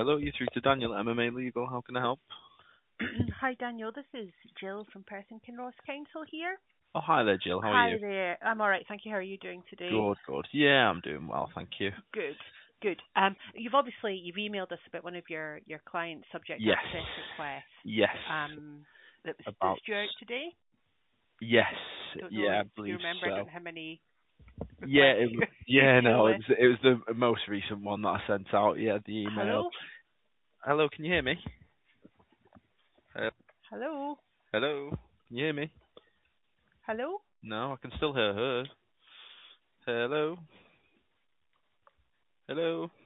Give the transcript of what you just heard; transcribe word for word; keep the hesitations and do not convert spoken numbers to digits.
Hello, you're through to Daniel at M M A Legal. How can I help? Hi, Daniel. This is Jill from Perth and Kinross Council here. Oh, hi there, Jill. How are you? Hi there. I'm all right, thank you. How are you doing today? Good, good. Yeah, I'm doing well, thank you. Good, good. Um, you've obviously you've emailed us about one of your your client subject Yes, access requests. yes. Um, that was that's About due out today. yes, Don't know if yeah, I you believe remember. I don't so. know how many Yeah, requests it, you w- you yeah, deal no, it with. was it was the most recent one that I sent out. Yeah, the email. Hello, Hello, can you hear me? Uh, hello, hello, can you hear me? hello. No, I can still hear her. Hello, hello.